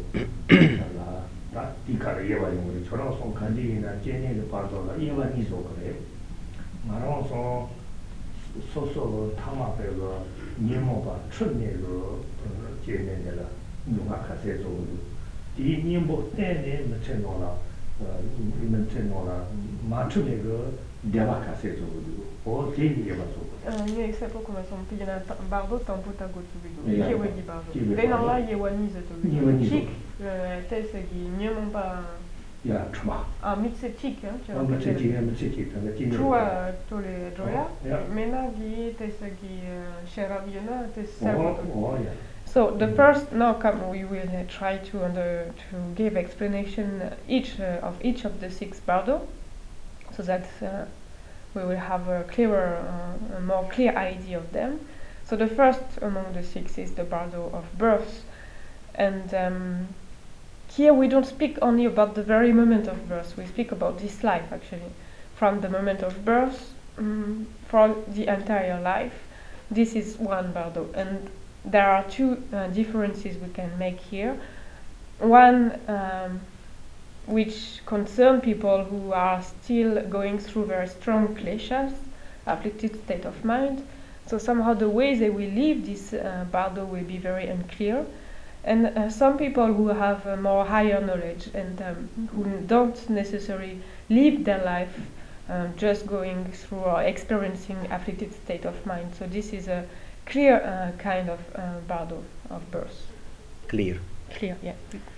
la ta tikara yewa yungri chora son kanji na chene padu la yewa ni so kare. Maro so so so tama pe ga nyemo ba chune go chene la nuga kase so di nyembo tene me cheno la me cheno la ma chune go deva kase so o teni yewa so. Nie se po come sono pigliano bardo tampo tago tu Yeah. vido. Che vuoi di bardo? Vengono là e wanize tu vido. Chic, te se gi niemon pa Ya chuma. a mitse chic, hein, tu Am ce ce am ce ce tanga tine. Chua to le joya. Yeah. Mena gi te se gi sheraviona te Oh, servo. oh, yeah. So the first now come we will uh, try to under to give explanation uh, each uh, of each of the six bardo, so that uh, we will have a clearer, uh, a more clear idea of them. So the first among the six is the bardo of birth, and um, here we don't speak only about the very moment of birth. We speak about this life actually, from the moment of birth um, for the entire life. This is one bardo, and there are two uh, differences we can make here. One um, which concern people who are still going through very strong kleshas, afflicted state of mind. So somehow the way they will live this uh, bardo will be very unclear. And uh, some people who have a more higher knowledge and um, who don't necessarily live their life um, just going through or experiencing afflicted state of mind. So this is a clear uh, kind of uh, bardo of birth. Clear. Clear, yeah.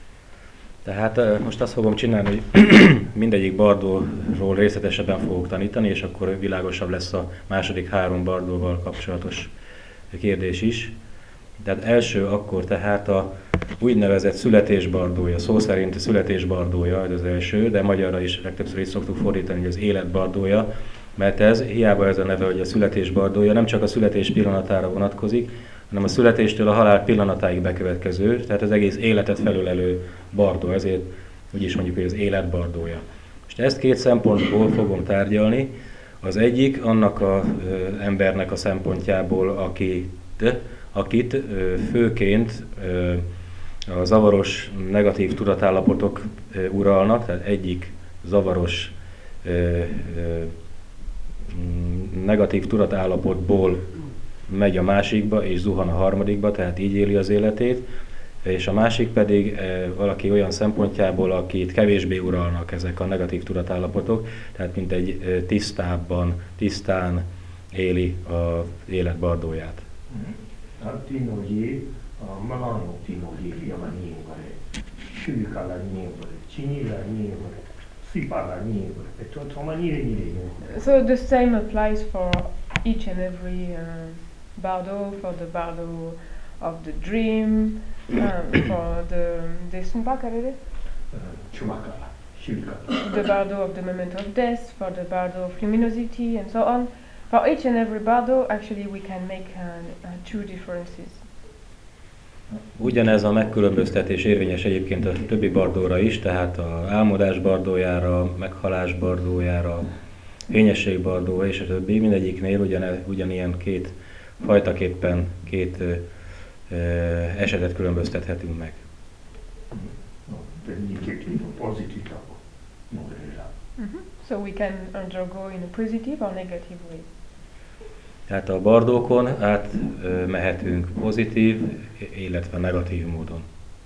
Tehát uh, most azt fogom csinálni, hogy mindegyik bardóról részletesebben fogok tanítani, és akkor világosabb lesz a második három bardóval kapcsolatos kérdés is. Tehát első akkor tehát a úgynevezett születésbardója, szó szerint a születésbardója az első, de magyarra is legtöbbször is szoktuk fordítani, hogy az életbardója, mert ez, hiába ez a neve, hogy a születésbardója, nem csak a születés pillanatára vonatkozik, hanem a születéstől a halál pillanatáig bekövetkező, tehát az egész életet felölelő bardó, ezért úgy is mondjuk, hogy az életbardója. És ezt két szempontból fogom tárgyalni. Az egyik annak az embernek a szempontjából, akit, akit ö, főként ö, a zavaros negatív tudatállapotok ö, uralnak, tehát egyik zavaros ö, ö, negatív tudatállapotból megy a másikba és zuhan a harmadikba, tehát így éli az életét, és a másik pedig e, valaki olyan szempontjából, akit kevésbé uralnak ezek a negatív tudatállapotok, tehát mint egy e, tisztábban, tisztán éli az élet bardóját. So the same applies for each and every uh, bardo, for the bardo of the dream, um, for the the the bardo of the moment of death, for the bardo of luminosity, and so on. For each and every bardo, actually, we can make uh, uh, two differences. Ugyanez a megkülönböztetés érvényes egyébként a többi bardóra is, tehát az álmodás bardójára, meghalás bardójára, fényesség bardóra és a többi, mindegyiknél ugyan, ugyanilyen két fajtaképpen két ö, ö, esetet különböztethetünk meg. Mm-hmm. So we can undergo in a positive or negative way. Tehát a bardókon át ö, mehetünk pozitív, illetve negatív módon.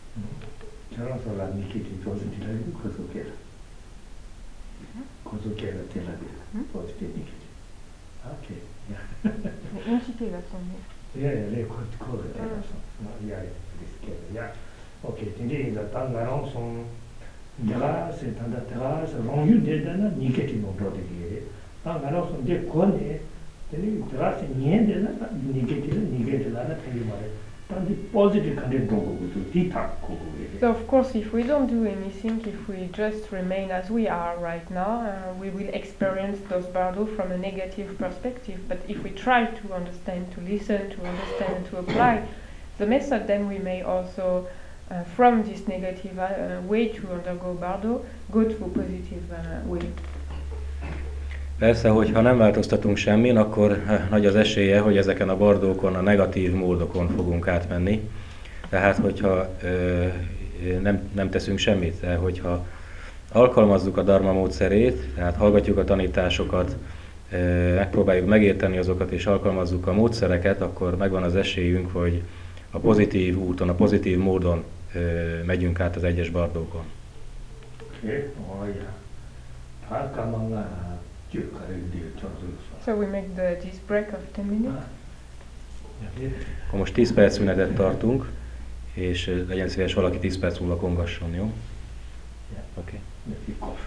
Okay, quindi da tangano son della se tanda della se non yu de dana niketi no protegere. Tangano son de kone, teni della se niente da niketi niketi da teni mare. 단지 positive content 동거고도 뒤탁고 So of course, if we don't do anything, if we just remain as we are right now, uh, we will experience those bardo from a negative perspective. But if we try to understand, to listen, to understand, and to apply the method, then we may also, uh, from this negative uh, way to undergo bardo, go to a positive uh, way. Persze, hogyha nem változtatunk semmin, akkor eh, nagy az esélye, hogy ezeken a bardókon, a negatív módokon fogunk átmenni. Tehát, hogyha ö, nem, nem teszünk semmit, de hogyha alkalmazzuk a dharma módszerét, tehát hallgatjuk a tanításokat, ö, megpróbáljuk megérteni azokat és alkalmazzuk a módszereket, akkor megvan az esélyünk, hogy a pozitív úton, a pozitív módon ö, megyünk át az egyes bardókon. Oké, olyan. Alkalmanga gyökerekdél csatlakozva. So we make the, this break of ten minutes. Akkor most tíz perc szünetet tartunk, és ö, legyen szíves valaki tíz perc múlva kongasson, jó? Oké. Neki